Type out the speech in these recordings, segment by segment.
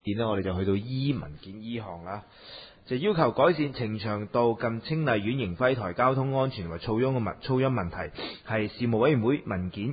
件呢，我哋就去到文件 E 項啦，就要求改善呈祥道近清麗苑盈輝台交通安全同埋噪音問題，係事務委員會文件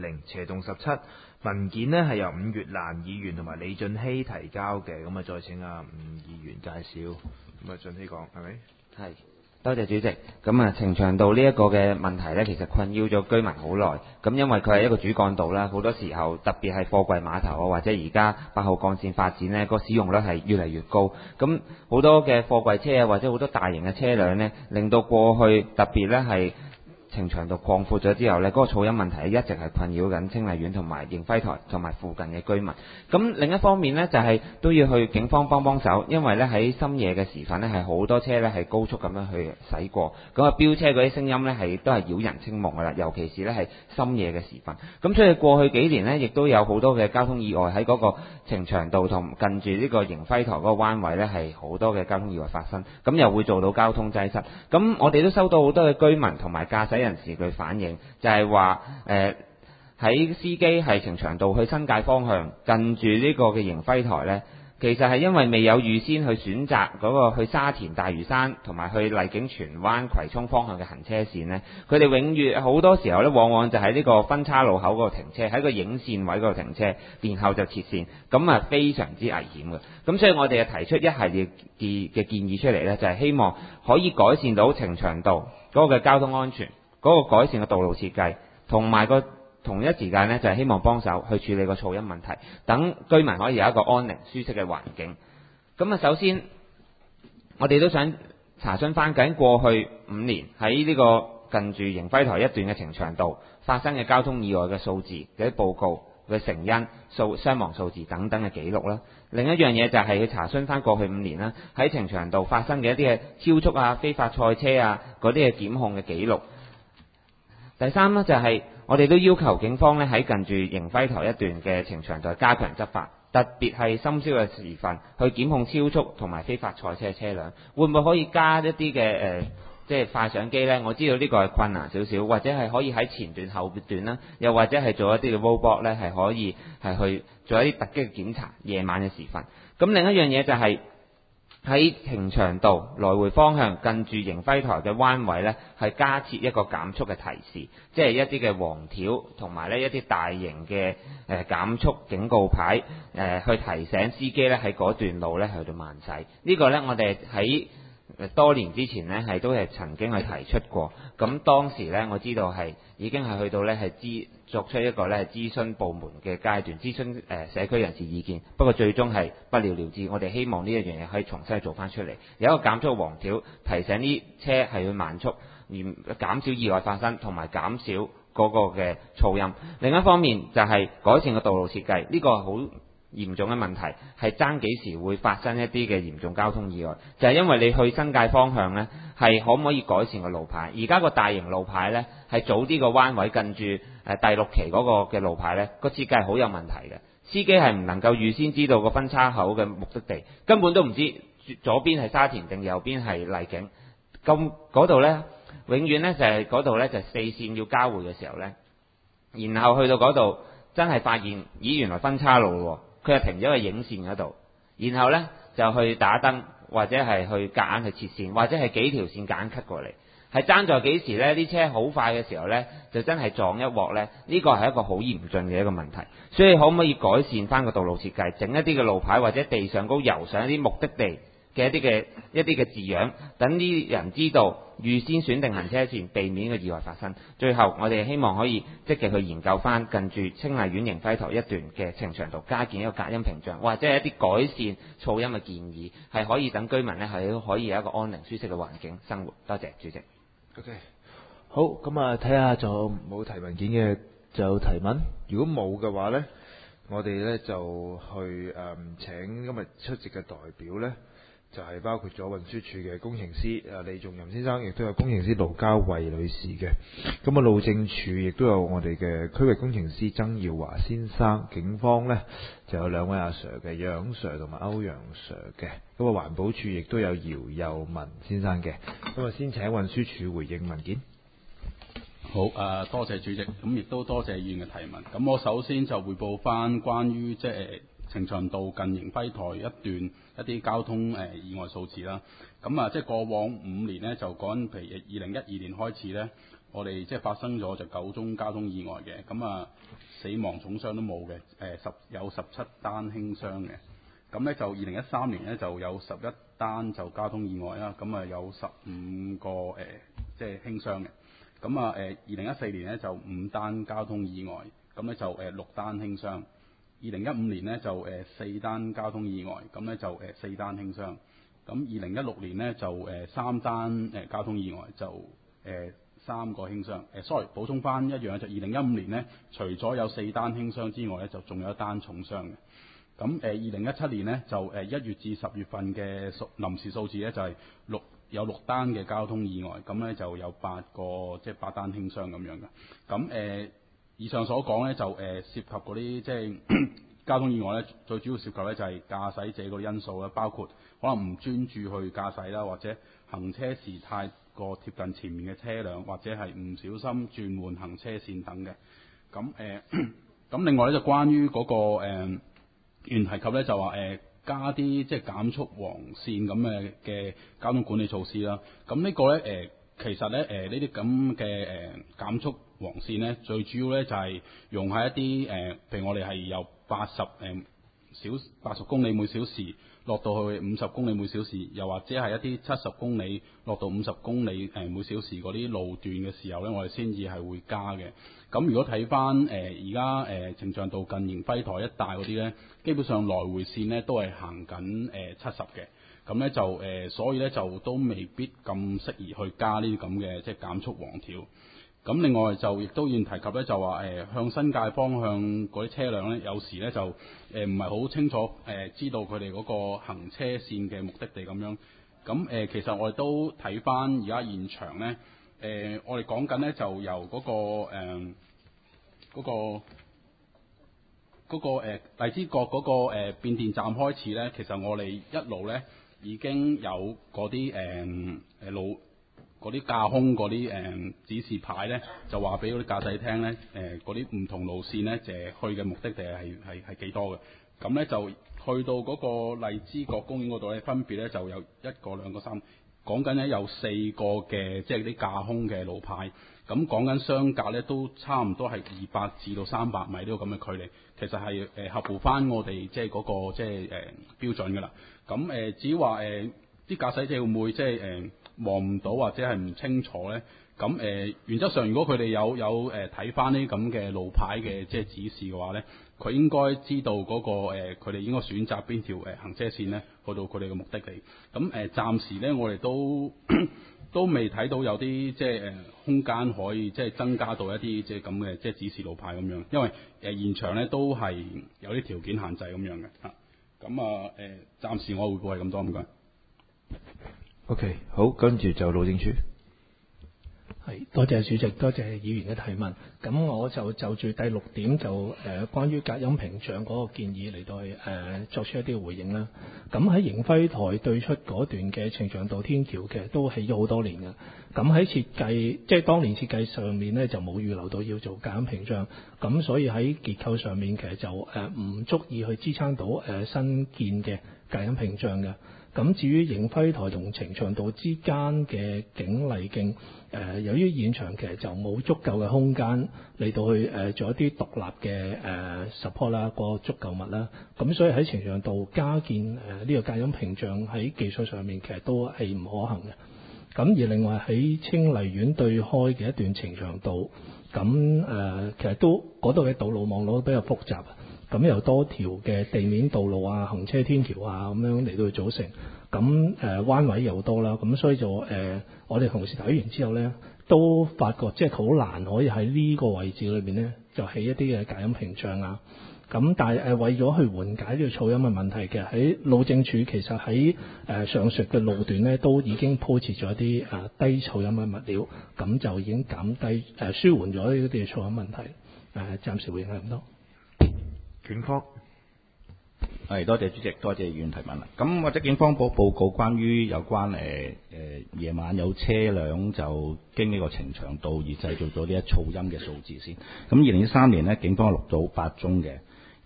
120/17，文件呢係由伍月蘭議員同埋李俊熙提交嘅，咁啊再請伍議員介紹，咁啊俊熙講係咪？ 係。多謝主席。咁啊，呈祥道呢一個嘅問題呢，其實困擾咗居民好耐。咁因為佢係一個主幹道啦，好多時候特別係貨櫃碼頭啊，或者而家8號幹線發展呢，個使用率係越嚟越高。咁好多嘅貨櫃車啊，或者好多大型嘅車輛呢，令到過去特別呢係呈祥道擴闊咗之後呢，嗰個噪音問題一直係困擾緊清麗苑同埋盈輝台同埋附近嘅居民。咁另一方面呢，就係都要去警方幫手，因為呢喺深夜嘅時分呢，係好多車呢係高速咁樣去駛過，咁啊飆車嗰啲聲音呢都係擾人清夢噶啦，尤其是呢係深夜嘅時分。咁所以過去幾年呢，亦都有好多嘅交通意外喺嗰個呈祥道同近住呢個盈輝台嗰個灣位呢，係好多嘅交通意外發生，咁又會做到交通擠塞。咁我哋都收到好多嘅居民同埋駕駛人士佢反映，就係話喺司機係呈祥道去新界方向近住呢個嘅盈輝台呢，其實係因為未有預先去選擇嗰個去沙田大嶼山同埋去荔景荃灣葵涌方向嘅行車線呢，佢哋永遠好多時候呢，往往就喺呢個分叉路口嗰度停車，喺個影線位嗰度停車，然後就切線，咁啊非常之危險嘅。咁所以我哋就提出一系列嘅建議出嚟呢，就係希望可以改善到呈祥道嗰個嘅交通安全，嗰個改善嘅道路設計，同埋同一時間呢，就係希望幫手去處理個噪音問題，等居民可以有一個安寧舒適嘅環境。咁啊，首先我哋都想查詢翻緊過去5年喺呢個近住盈輝台一段嘅呈祥道發生嘅交通意外嘅數字嘅報告嘅成因、傷亡數字等等嘅記錄啦。另一樣嘢就係去查詢翻過去5年啦，喺呈祥道發生嘅一啲嘅超速啊、非法賽車啊嗰啲嘅檢控嘅記錄。第三呢，就係我哋都要求警方呢喺近住盈輝台一段嘅呈祥道加強執法，特別係深宵嘅時分去檢控超速同埋非法賽車車輛，會唔會可以加一啲嘅即係快相機呢？我知道呢個係困難少少，或者係可以喺前段後段啦，又或者係做一啲嘅 roadblock 呢，係可以係去做一啲突擊嘅檢查，夜晚嘅時分。咁另一樣嘢就係喺呈祥道來回方向近住盈輝台嘅彎位呢，係加設一個減速嘅提示，即係一啲嘅黃條同埋呢一啲大型嘅減速警告牌，去提醒司機呢喺嗰段路呢去到慢駛。呢個呢，我哋喺多年之前呢，都係曾經去提出過。咁當時呢，我知道係已經係去到呢係作出一個呢諮詢部門嘅階段，諮詢社區人士意見。不過最終係不了了之。我哋希望呢一樣嘢可以重新做翻出嚟，有一個減速黃條提醒啲車係去慢速，而減少意外發生，同埋減少嗰個嘅噪音。另一方面就係改善個道路設計，呢個係好嚴重嘅問題，係爭幾時會發生一啲嘅嚴重交通意外，就係因為你去新界方向呢，係可唔可以改善個路牌？而家個大型路牌呢，係早啲個彎位近住第6期嗰個嘅路牌呢，個設計係好有問題嘅。司機係唔能夠預先知道個分叉口嘅目的地，根本都唔知左邊係沙田定右邊係荔景。咁嗰度呢，永遠呢就係嗰度呢，就4線要交匯嘅時候呢，然後去到嗰度真係發現咦原來分叉路喎。佢係停咗喺影線嗰度，然後呢就去打燈，或者係去夾硬去切線，或者係幾條線夾硬 cut 過嚟，係爭在幾時呢？啲車好快嘅時候呢，就真係撞一鑊呢。呢個係一個好嚴峻嘅一個問題，所以可唔可以改善翻個道路設計，整一啲嘅路牌或者地上高油上一啲目的地嘅一啲嘅字樣，等啲人知道預先選定行車線，避免個意外發生。最後我哋希望可以積極去研究翻近住清麗苑盈輝台一段嘅呈祥道加建一個隔音屏障，或者係一啲改善噪音嘅建議，係可以等居民呢係可以有一個安寧舒適嘅環境生活。多謝主席。 OK， 好，咁啊睇下仲有冇提文件嘅就提問，如果冇嘅話呢，我哋呢就去請今日出席嘅代表呢，就係包括咗運輸署嘅工程師李仲任先生，亦都有工程師盧嘉慧女士嘅。咁啊，路政署亦都有我哋嘅區域工程師曾耀華先生。警方呢就有2位阿 Sir 嘅，楊 Sir 同埋歐陽 Sir 嘅。咁啊，環保署亦都有姚佑文先生嘅。咁啊，先請運輸署回應文件。 好，多謝主席，咁亦都多謝議員嘅提問。咁我首先就匯報翻關於呈祥道近迎輝台一啲交通意外數字啦。咁啊，即係過往5年呢，就講譬如2012年開始呢，我哋即係發生咗就9宗交通意外嘅，咁啊死亡重傷都冇嘅，有17單輕傷嘅。咁呢就2013年呢，就有11單就交通意外啦，咁啊有15個即係輕傷嘅。咁啊2014年呢，就5單交通意外，咁呢就6單輕傷。2015年呢，就4單交通意外，咁呢就4單輕傷。咁2016年呢，就3單交通意外，就3個輕傷。sorry， 補充翻一樣就2015年呢，除咗有4單輕傷之外呢，就仲有1單重傷嘅。咁2017年呢，就1月至10月份嘅臨時數字呢，就係有6單嘅交通意外，咁呢就有8單輕傷咁樣嘅。咁以上所講呢，就涉及嗰啲即係交通意外呢，最主要涉及呢就係駕駛者個因素啦，包括可能唔專注去駕駛啦，或者行車時太過貼近前面嘅車輛，或者係唔小心轉換行車線等嘅。咁另外呢，就關於嗰個原提及咧就話加啲即係減速黃線咁嘅交通管理措施啦。咁呢個咧其實咧呢啲咁嘅減速黃線咧，最主要咧就係用喺一啲譬如我哋係由80公里每小時落到去50公里每小時，又或者係一啲70公里落到50公里每小時嗰啲路段嘅時候咧，我哋先至係會加嘅。咁如果睇翻而家呈祥道近迎輝台一帶嗰啲咧，基本上來回線咧都係行緊70嘅。咁咧就所以咧就都未必咁適宜去加呢啲咁嘅即係減速黃條。咁另外就亦都要提及咧，就話向新界方向嗰啲車輛咧，有時咧就唔係好清楚知道佢哋嗰個行車線嘅目的地咁樣。咁其實我哋都睇翻而家現場咧，我哋講緊咧就由嗰個荔枝角嗰個變電站開始咧，其實我哋一路咧已經有嗰啲路。嗰啲架空嗰啲指示牌咧，就話俾嗰啲駕駛聽咧，嗰啲唔同路線咧，去嘅目的地係幾多嘅。咁咧就去到嗰個荔枝角公園嗰度咧，分別咧就有1個、2個、3，講緊咧有4個嘅即係啲架空嘅路牌。咁講緊相隔咧都差唔多係200至到300米呢個咁嘅距離，其實係合乎翻我哋即係嗰個即係標準㗎啦。咁至於話啲駕駛者會唔會即係望唔到或者係唔清楚咧？咁原則上，如果佢哋有睇翻呢啲咁嘅路牌嘅即係指示嘅話咧，佢應該知道嗰個佢哋應該選擇邊條行車線咧，去到佢哋嘅目的地。咁暫時咧，我哋都未睇到有啲即係空間可以即係增加到一啲即係咁嘅即係指示路牌咁樣，因為現場咧都係有啲條件限制咁樣嘅嚇。咁暫時我匯報係咁多，唔該。 OK， 好，跟住就路政署。 係，多謝主席，多謝議員嘅提問。咁我就住第6點就關於隔音屏障嗰個建議嚟到作出一啲回應啦。咁喺迎輝台對出嗰段嘅呈祥道天橋其實都起咗好多年㗎。咁喺設計，即係當年設計上面呢，就冇預留到要做隔音屏障，咁所以喺結構上面其實就唔足以去支撐到新建嘅隔音屏障嘅。咁至於迎輝台同呈祥道之間嘅景麗徑，由於現場其實就冇足夠嘅空間嚟到去做一啲獨立嘅support 啦，個足夠物啦，咁所以喺呈祥道加建呢個隔音屏障喺技術上面其實都係唔可行嘅。咁而另外喺清麗苑對開嘅一段呈祥道，咁其實都嗰度嘅道路網絡都比較複雜。咁由多條嘅地面道路啊、行車天橋啊咁樣嚟到去組成，咁彎位又多啦，咁所以就我哋同事睇完之後呢，都發覺即係好難可以喺呢個位置裏面呢，就起一啲嘅隔音屏障啊。咁但係為咗去緩解呢個噪音嘅問題嘅，喺路政署其實喺上述嘅路段呢，都已經鋪設咗一啲低噪音嘅物料，咁就已經減低舒緩咗呢啲噪音問題。暫時回應係咁多。 警方係，多謝主席，多謝議員提問啦。咁或者警方報告關於有關夜晚有車輛就經呢個呈祥道而製造咗呢一噪音嘅數字先。咁2013年呢，警方錄到8宗嘅，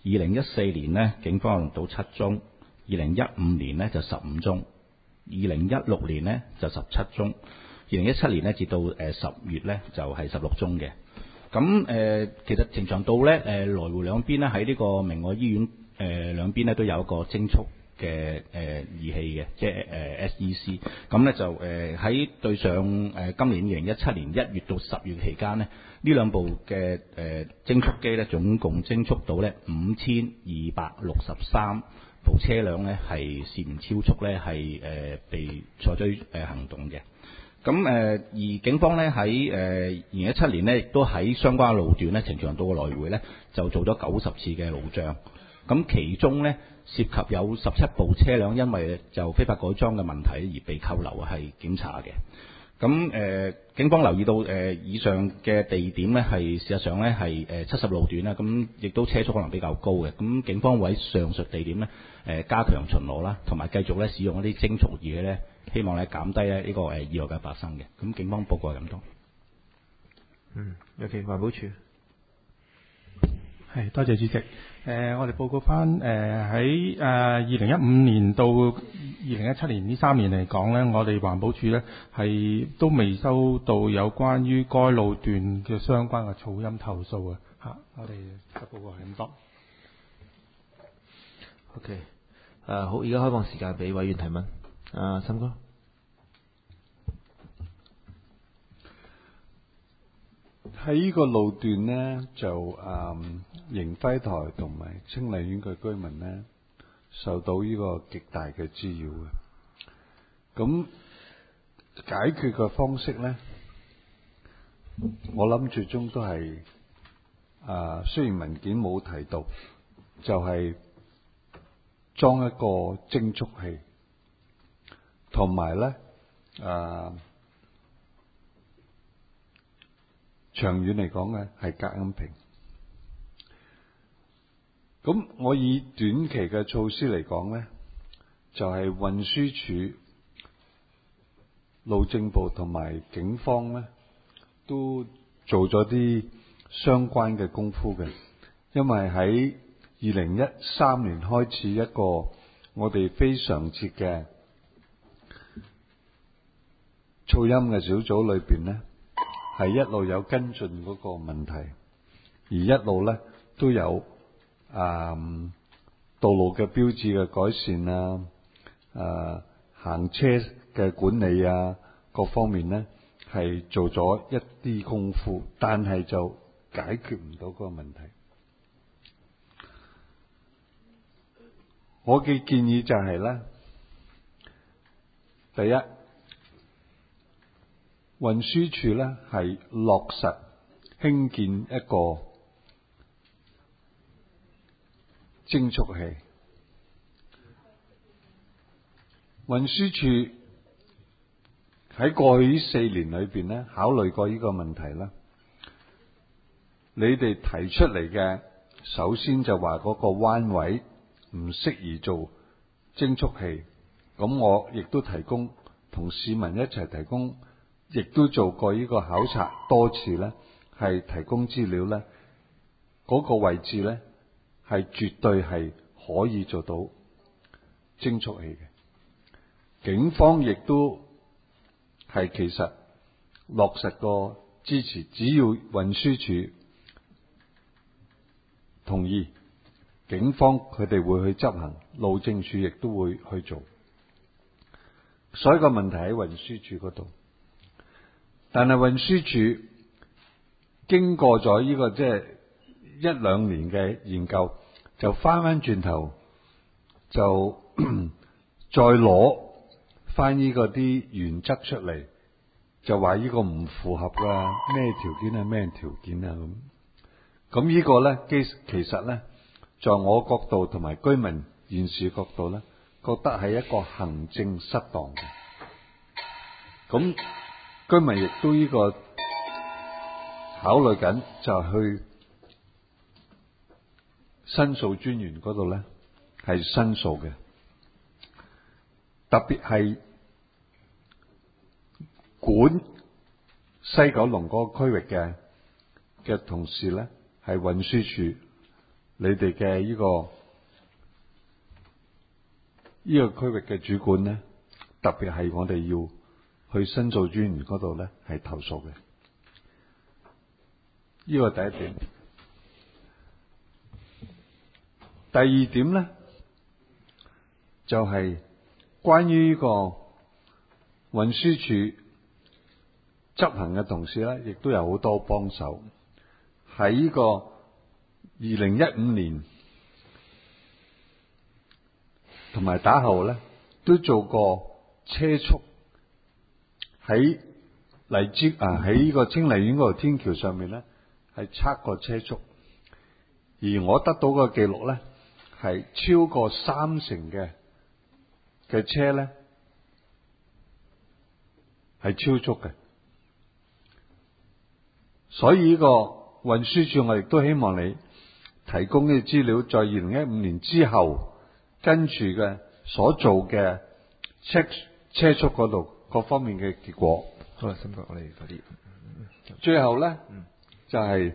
2014年呢，警方錄到7宗；2015年呢就15宗；2016年呢就17宗；2017年呢至到10月呢就係16宗嘅。咁其實呈祥道咧來回兩邊咧喺呢個明愛醫院兩邊咧都有一個偵速嘅儀器嘅，即係SEC。咁咧就喺對上今年2017年1月到10月期間呢，呢兩部嘅偵速機咧總共偵速到咧5263部車輛咧係涉嫌超速咧係被採取行動嘅。咁而警方咧喺2017年咧，亦都喺相關路段咧，呈祥道嘅來回咧，就做咗90次嘅路障。咁其中咧涉及有17部車輛，因為就非法改裝嘅問題而被扣留係檢查嘅。咁警方留意到以上嘅地點咧，係事實上咧係70路段啦，咁亦都車速可能比較高嘅。咁警方會喺上述地點咧加強巡邏啦，同埋繼續咧使用一啲偵速儀咧，希望咧減低咧呢個意外嘅發生嘅。咁警方報告係咁多。 有其環保署。 係，多謝主席。我哋報告翻喺2015年到2017年呢3年嚟講咧，我哋環保署咧係都未收到有關於該路段嘅相關嘅噪音投訴啊。我哋嘅報告係咁多。 OK， 好，而家開放時間俾委員提問。森哥。 喺呢個路段呢，就盈輝台同埋清麗苑嘅居民呢，受到呢個極大嘅滋擾嘅。咁解決嘅方式呢，我諗最終都係雖然文件冇提到，就係裝一個偵速器，同埋呢長遠嚟講呢係隔音屏。咁我以短期嘅措施嚟講呢，就係運輸署、路政部同埋警方呢都做咗啲相關嘅功夫嘅。因為喺2013年開始一個我哋非常節嘅噪音嘅小組裏邊呢，係一路有跟進嗰個問題，而一路呢都有道路嘅標誌嘅改善行車嘅管理各方面呢係做咗一啲功夫，但係就解決唔到嗰個問題。我嘅建議就係呢，第一，運輸署呢係落實興建一個偵速器。運輸署喺過去呢4年裏邊呢，考慮過呢個問題啦。你哋提出嚟嘅，首先就話嗰個彎位唔適宜做偵速器，咁我亦都提供同市民一齊提供，亦都做過呢個考察多次呢，係提供資料呢，嗰個位置呢係絕對係可以做到偵速器嘅。警方亦都係其實落實過支持，只要運輸署同意，警方佢哋會去執行，路政署亦都會去做。所以個問題喺運輸署嗰度，但係運輸署經過咗呢個即係1-2年嘅研究，就翻轉頭就再攞翻呢個啲原則出嚟，就話呢個唔符合㗎，咩條件啊咩條件啊咁呢個咧，其實咧，在我角度同埋居民現時角度咧，覺得係一個行政失當嘅。咁居民亦都呢個考慮緊，就去申訴專員嗰度咧係申訴嘅。特別係管西九龍嗰個區域嘅同事咧，係運輸署你哋嘅呢個區域嘅主管咧，特別係我哋要去申訴專員嗰度咧係投訴嘅。呢個第一點。第二點咧，就係關於呢個運輸署執行嘅同事咧，亦都有好多幫手。喺呢個2015年同埋打後咧，都做過車速喺喺呢個清麗苑嗰條天橋上面咧，係測過車速，而我得到個記錄咧，係超過30%嘅車咧係超速嘅。所以呢個運輸署我亦都希望你提供呢啲資料，在2015年之後跟住嘅所做嘅車速嗰度各方面嘅結果。 好啦，辛苦我哋快啲。 最後咧，就係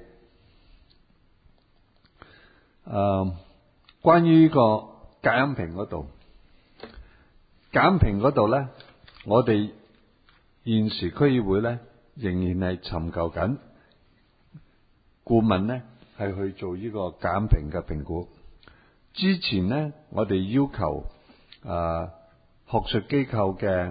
關於呢個隔音屏嗰度，隔音屏嗰度咧，我哋現時區議會咧仍然係尋求緊顧問咧係去做呢個隔音屏嘅評估。之前咧，我哋要求學術機構嘅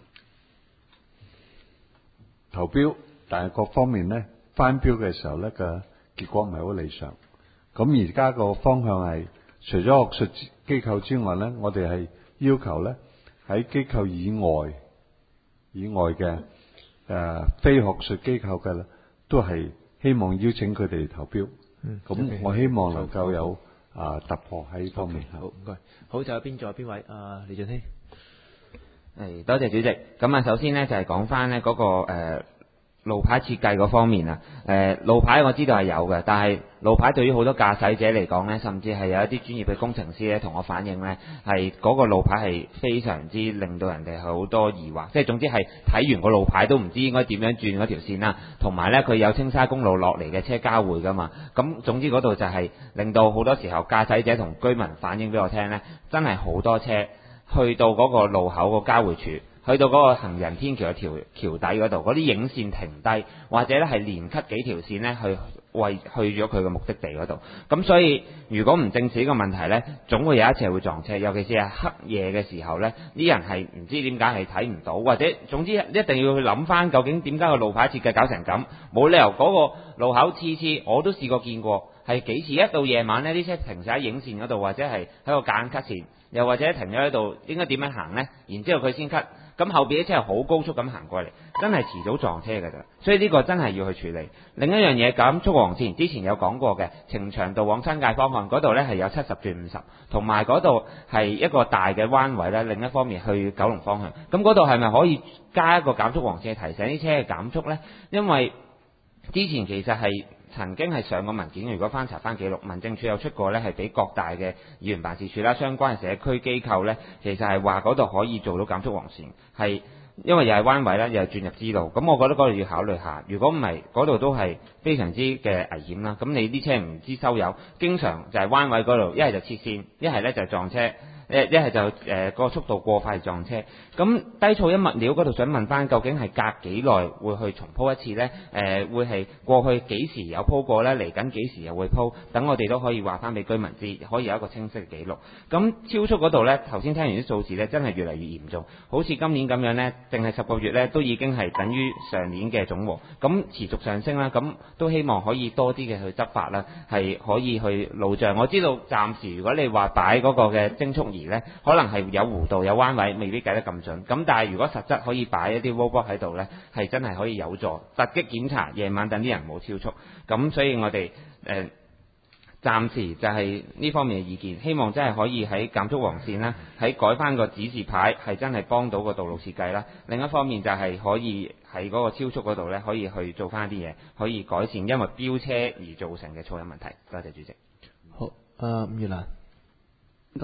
投標，但係各方面咧翻標嘅時候咧嘅結果唔係好理想。咁而家個方向係除咗學術機構之外咧，我哋係要求咧喺機構以外嘅非學術機構嘅咧，都係希望邀請佢哋投標。咁我希望能夠有突破喺呢方面。 好，唔該。好，就有邊位？李俊熙。 多謝主席。咁啊，首先呢，就係講翻呢嗰個路牌設計嗰方面啊。路牌我知道係有嘅，但係路牌對於好多駕駛者嚟講呢，甚至係有一啲專業嘅工程師呢同我反映呢，係嗰個路牌係非常之令到人哋好多疑惑。即係總之係睇完個路牌都唔知應該點樣轉嗰條線啦。同埋呢，佢有青沙公路落嚟嘅車交匯噶嘛。咁總之嗰度就係令到好多時候駕駛者同居民反映俾我聽呢，真係好多車去到嗰個路口個交匯處，去到嗰個行人天橋嘅橋底嗰度，嗰啲影線停低，或者咧係連 cut 幾條線咧去咗佢嘅目的地嗰度。咁所以如果唔正視呢個問題咧，總會有一次會撞車，尤其是係黑夜嘅時候咧，啲人係唔知點解係睇唔到，或者總之一定要去諗翻究竟點解個路牌設計搞成咁，冇理由嗰個路口次我都試過見過，係幾時一到夜晚呢啲車停晒喺影線嗰度，或者係喺個間 cut 線，又或者停咗喺度，應該點樣行呢？然之後佢先 cut，咁後邊啲車係好高速咁行過嚟，真係遲早撞車㗎咋。所以呢個真係要去處理。另一樣嘢，減速黃線之前有講過嘅，呈祥道往新界方向嗰度呢係有70轉50，同埋嗰度係一個大嘅彎位呢，另一方面去九龍方向，咁嗰度係咪可以加一個減速黃線提醒啲車嘅減速呢？因為之前其實係曾經係上過文件，如果翻查翻記錄，民政處有出過呢，係俾各大嘅議員辦事處啦、相關嘅社區機構呢，其實係話嗰度可以做到減速黃線，係因為又係彎位啦，又係轉入支路，咁我覺得嗰度要考慮下。如果唔係，嗰度都係非常之嘅危險啦。咁你啲車唔知收油，經常就係彎位嗰度，一係就切線，一係呢就撞車。一係就個速度過快撞車。咁低噪音物料嗰度想問翻，究竟係隔幾耐會去重鋪一次呢？會係過去幾時有鋪過呢？嚟緊幾時又會鋪？等我哋都可以話翻俾居民知，可以有一個清晰嘅記錄。咁超速嗰度呢，頭先聽完啲數字呢，真係越嚟越嚴重。好似今年咁樣呢，淨係10個月呢，都已經係等於上年嘅總和。咁持續上升啦，咁都希望可以多啲嘅去執法啦，係可以去路障。我知道暫時如果你話擺嗰個嘅偵速儀呢，可能係有弧度有彎位，未必計得咁準。咁但係如果實質可以擺一啲 robot 喺度呢，係真係可以有助突擊檢查，夜晚等啲人冇超速。咁所以我哋暫時就係呢方面嘅意見，希望真係可以喺減速黃線啦，喺改翻個指示牌，係真係幫到個道路設計啦。另一方面就係可以喺嗰個超速嗰度呢，可以去做翻啲嘢，可以改善因為飆車而造成嘅噪音問題。多謝主席。 好，伍月蘭。 唔該。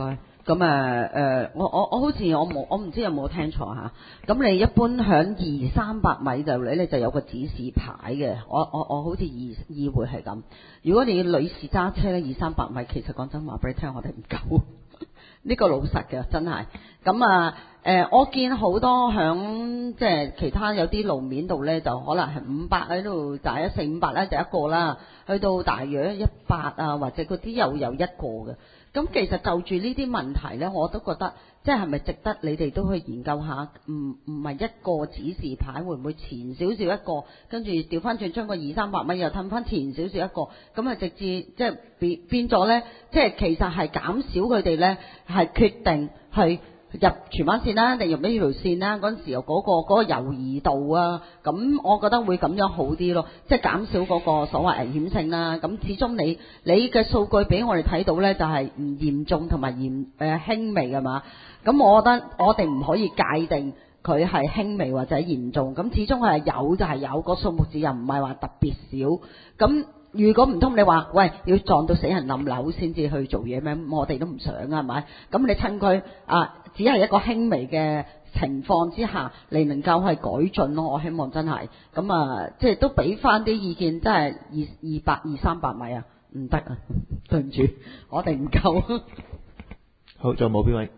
咁我好似我唔知有冇聽錯嚇。咁你一般響200-300米度你就有個指示牌嘅。我好似意會係咁。如果你女士揸車咧200-300米，其實講真話俾你聽，我哋唔夠。呢個老實嘅真係。咁我見好多響即係其他有啲路面度咧，就可能係500喺度，就係400-500咧就一個啦，去到大約100啊，或者嗰啲又有一個嘅。咁其實就住呢啲問題咧，我都覺得即係咪值得你哋都去研究下？唔係一個指示牌，會唔會前少少一個，跟住調翻轉將個200-300米又褪翻前少少一個，咁直至即係變咗咧，即係其實係減少佢哋咧係決定去入荃灣線啦，定入呢條線啦？嗰陣時又嗰個猶豫度啊，咁我覺得會咁樣好啲咯，即係減少嗰個所謂危險性啦。咁始終你嘅數據俾我哋睇到咧，就係唔嚴重同埋輕微㗎嘛。咁我覺得我哋唔可以界定佢係輕微或者嚴重，咁始終係有就係有，個數目字又唔係話特別少。咁如果唔通你話喂要撞到死人冧樓先至去做嘢咩？我哋都唔想啊，係咪？咁你趁佢只係一個輕微嘅情況之下，你能夠係改進咯。我希望真係咁即係都俾翻啲意見，真係200-300米啊，唔得啊，對唔住，我哋唔夠。 好，仲有冇邊位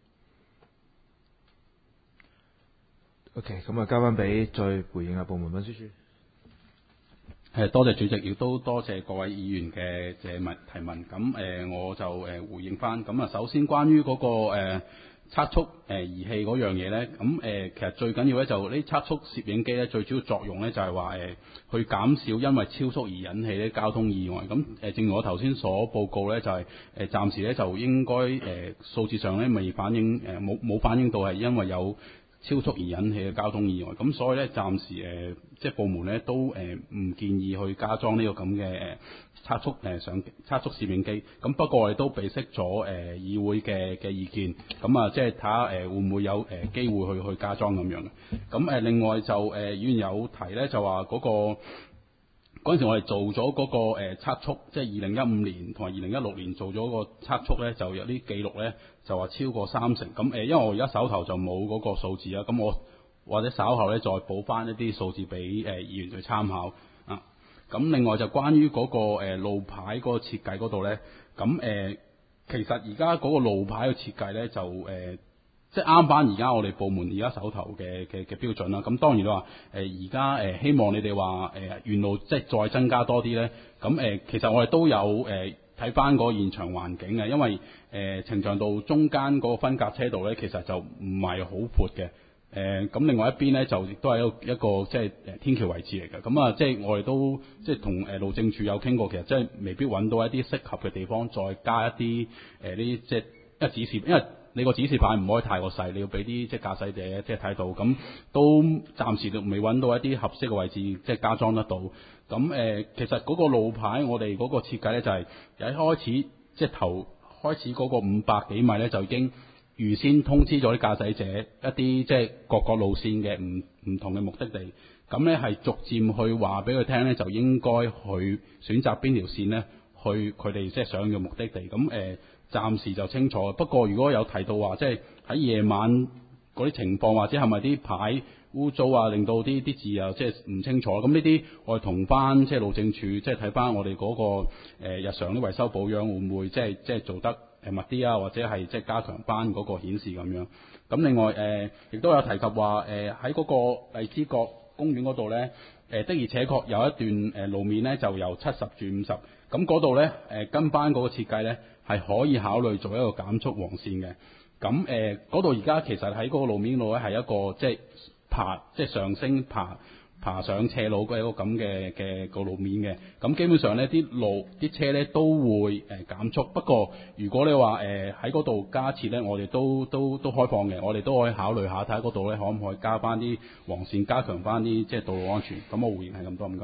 ？OK， 咁交翻俾再回應下部門分書處。 多謝主席，亦都多謝各位議員嘅提問。咁我就回應翻。咁首先關於嗰個測速儀器嗰樣嘢咧，咁其實最緊要咧就呢測速攝影機咧，最主要作用咧就係話去減少因為超速而引起咧交通意外。咁正如我頭先所報告咧，就係暫時咧就應該數字上咧未反映冇反映到係因為有超速而引起嘅交通意外。咁所以咧暫時即係部門咧都唔建議去加裝呢個咁嘅測速攝影機。咁不過我哋都備悉咗議會嘅意見。咁即係睇下會唔會有機會去加裝咁樣嘅。咁另外就議員有提咧，就話嗰陣時我哋做咗嗰個測速，即係2015年同埋2016年做咗個測速咧，就有啲記錄咧就話超過30%。咁因為我而家手頭就冇嗰個數字啦，咁我或者稍後咧再補翻一啲數字俾議員去參考啊。咁另外就關於嗰個路牌嗰個設計嗰度咧，咁其實而家嗰個路牌嘅設計咧就即係啱翻而家我哋部門而家手頭嘅標準啦。咁當然話而家希望你哋話沿路即係再增加多啲咧。咁其實我哋都有睇翻嗰個現場環境嘅，因為呈祥道中間嗰個分隔車道咧，其實就唔係好闊嘅。咁另外一邊咧就亦都係一個即係天橋位置嚟嘅。咁即係我哋都即係同路政署有傾過，其實即係未必揾到一啲適合嘅地方，再加一啲呢啲即係指示，因為你個指示牌唔可以太過細，你要俾啲即係駕駛者即係睇到。咁都暫時都未揾到一啲合適嘅位置，即係加裝得到。咁其實嗰個路牌我哋嗰個設計咧就係由一開始即係頭開始嗰個500幾米咧就已經預先通知咗啲駕駛者一啲即係各個路線嘅唔同嘅目的地。咁咧係逐漸去話俾佢聽咧，就應該去選擇邊條線咧去佢哋即係想嘅目的地。咁暫時就清楚。不過如果有提到話即係喺夜晚嗰啲情況，或者係咪啲牌污糟啊，令到啲字啊即係唔清楚，咁呢啲我哋同翻即係路政署即係睇翻我哋嗰個日常啲維修保養會唔會即係做得密啲啊，或者係即係加強翻嗰個顯示咁樣。咁另外亦都有提及話喺嗰個荔枝角公園嗰度咧，的而且確有一段路面咧就由70轉50，咁嗰度咧跟翻嗰個設計咧係可以考慮做一個減速黃線嘅。咁嗰度而家其實喺嗰個路面度咧係一個即係上升爬上斜路嘅一個咁嘅個路面嘅。咁基本上咧啲車咧都會減速。不過如果你話喺嗰度加設咧，我哋都開放嘅，我哋都可以考慮下睇下嗰度咧可唔可以加翻啲黃線，加強翻啲即係道路安全。咁我回應係咁多，唔該。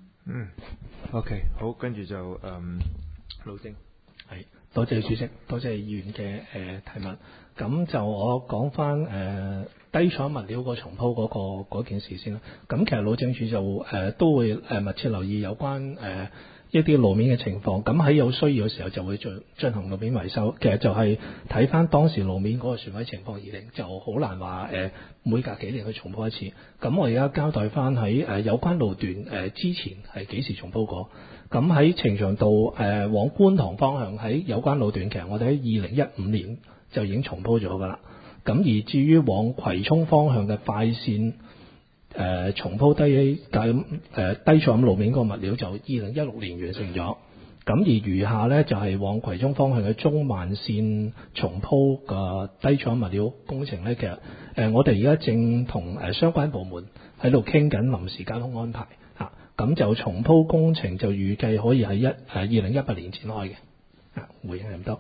OK， 好，跟住就路政。 係，多謝主席，多謝議員嘅提問。咁就我講翻低廠物料個重鋪嗰件事先啦。咁其實路政署就都會密切留意有關一啲路面嘅情況。咁喺有需要嘅時候就會進行路面維修。其實就係睇翻當時路面嗰個損毀情況而定，就好難話每隔幾年去重鋪一次。咁我而家交代翻喺有關路段之前係幾時重鋪過。咁喺呈祥道往觀塘方向喺有關路段，其實我哋喺2015年就已經重鋪咗㗎啦。咁而至於往葵涌方向嘅快線重鋪低噪音路面嗰個物料就2016年完成咗。咁而餘下呢，就係往葵涌方向嘅中慢線重鋪嘅低噪音物料工程呢，其實我哋而家正同相關部門喺度傾緊臨時交通安排嚇。咁就重鋪工程就預計可以喺2018年展開嘅。回應係咁多。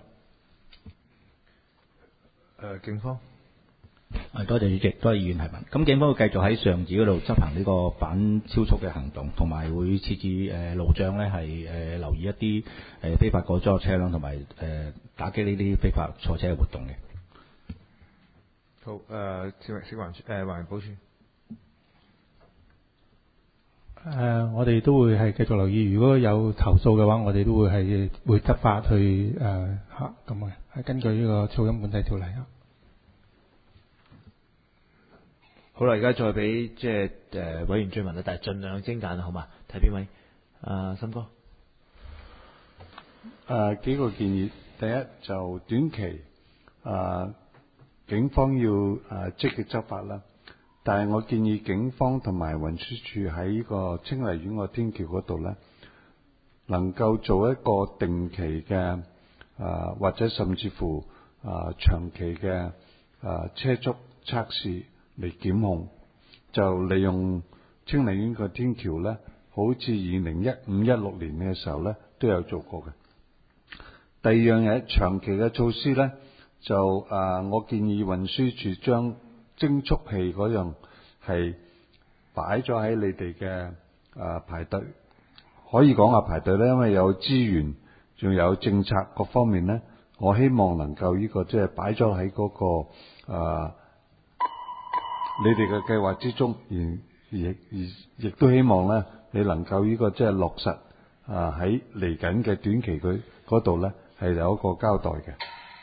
警方。 多謝主席，多謝議員提問。咁警方會繼續喺上址嗰度執行呢個反超速嘅行動，同埋會設置路障呢係留意一啲非法改裝車輛，同埋打擊呢啲非法賽車嘅活動嘅。 好，環保署。 我哋都會係繼續留意，如果有投訴嘅話，我哋都會執法去咁係根據呢個噪音管制條例啊。 好啦，而家再俾委員追問啦，但係盡量精簡好嘛？睇邊位？森哥。 幾個建議，第一就短期警方要積極執法啦，但係我建議警方同埋運輸署喺呢個清麗苑個天橋嗰度咧，能夠做一個定期嘅或者甚至乎長期嘅車速測試嚟檢控，就利用清麗苑個天橋咧，好似2015-16年嘅時候咧都有做過嘅。第二樣嘢，長期嘅措施咧，就我建議運輸署將偵速器嗰樣係擺咗喺你哋嘅排隊，可以講話排隊咧，因為有資源，仲有政策各方面咧，我希望能夠呢個即係擺咗喺嗰個你哋嘅計劃之中，亦都希望咧，你能夠呢個即係落實喺嚟緊嘅短期佢嗰度咧，係有一個交代嘅。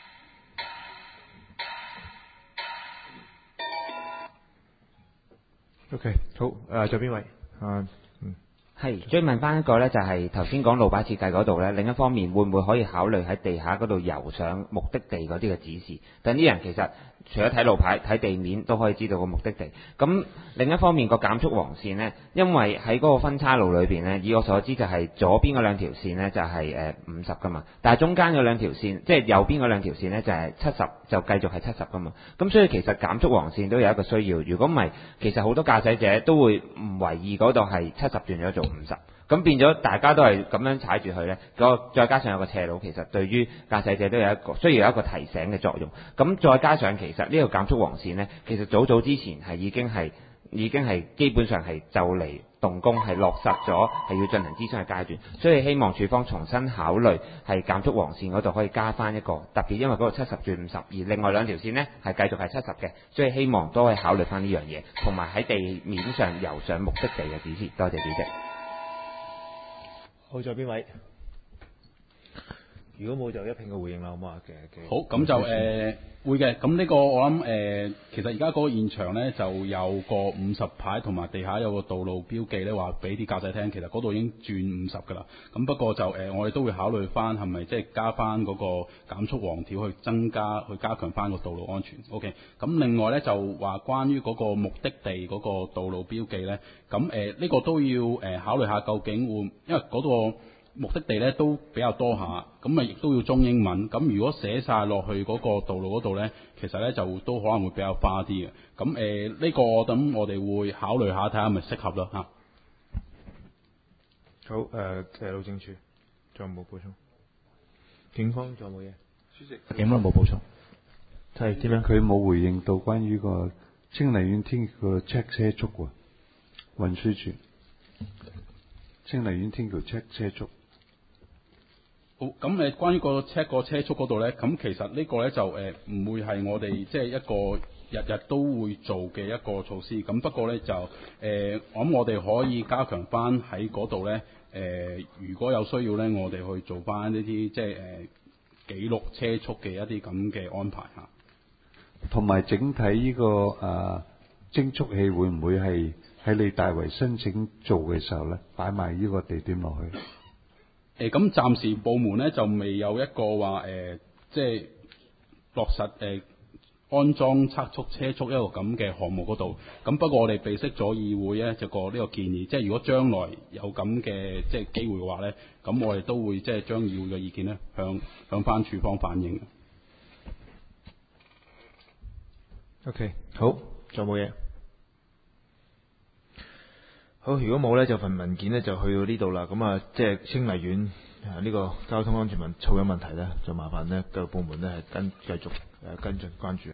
OK， 好，仲有邊位？ 係追問翻一個呢，就係頭先講路牌設計嗰度呢。另一方面會唔會可以考慮喺地下嗰度油上目的地嗰啲嘅指示？等啲人其實除咗睇路牌、睇地面都可以知道個目的地。咁另一方面個減速黃線呢，因為喺嗰個分叉路裏邊呢，以我所知就係左邊嗰兩條線呢就係50噶嘛，但係中間嗰兩條線，即係右邊嗰兩條線呢就係70，就繼續係70噶嘛。咁所以其實減速黃線都有一個需要。如果唔係，其實好多駕駛者都會唔為意嗰度係70轉咗做50，咁變咗大家都係咁樣踩住佢呢。再加上有個斜路，其實對於駕駛者都有一個需要有一個提醒嘅作用。咁再加上其實呢個減速黃線呢，其實早之前係已經係基本上係就嚟動工，係落實咗，係要進行諮詢嘅階段。所以希望署方重新考慮係減速黃線嗰度可以加翻一個，特別因為嗰個70轉50，而另外兩條線呢係繼續係70嘅，所以希望都可以考慮翻呢樣嘢，同埋喺地面上油上目的地嘅指示。多謝主席。 好，仲有邊位？如果冇就一併嘅回應啦，好唔好啊？ 好，咁就會嘅。咁呢個我諗其實而家嗰個現場咧就有個50牌，同埋地下有個道路標記咧，話俾啲駕駛聽，其實嗰度已經轉50㗎啦。咁不過就我哋都會考慮翻係咪即係加翻嗰個減速黃條去加強翻個道路安全。OK。咁另外咧就話關於嗰個目的地嗰個道路標記咧，咁呢個都要考慮下究竟會，因為嗰個目的地咧都比較多下，咁啊亦都要中英文。咁如果寫晒落去嗰個道路嗰度咧，其實咧就都可能會比較花啲嘅。咁呢個等我哋會考慮下，睇下係咪適合咯嚇。 好，路政署仲有冇補充？警方仲有冇嘢？ 主席， 警方冇補充。 係點樣？ 佢冇回應到關於個清麗苑天橋個 check 車速喎，運輸署清麗苑天橋 check 車速。 好，咁關於個 check 個車速嗰度咧，咁其實呢個咧就唔會係我哋即係一個日日都會做嘅一個措施。咁不過呢，就我諗我哋可以加強翻喺嗰度呢。如果有需要呢，我哋去做翻呢啲即係記錄車速嘅一啲咁嘅安排嚇。 同埋整體呢個偵速器會唔會係喺你大圍申請做嘅時候咧，擺埋呢個地點落去？ 咁暫時部門咧就未有一個話即係落實安裝測速車速一個咁嘅項目嗰度。咁不過我哋備悉咗議會咧就個呢個建議，即係如果將來有咁嘅即係機會嘅話咧，咁我哋都會即係將議會嘅意見咧向翻處方反映。 OK， 好，仲有冇嘢？好，如果冇呢，就份文件呢就去到呢度啦。咁即係青麗苑呢個交通安全噪音問題呢，就麻煩呢各部門呢係繼續跟進關注。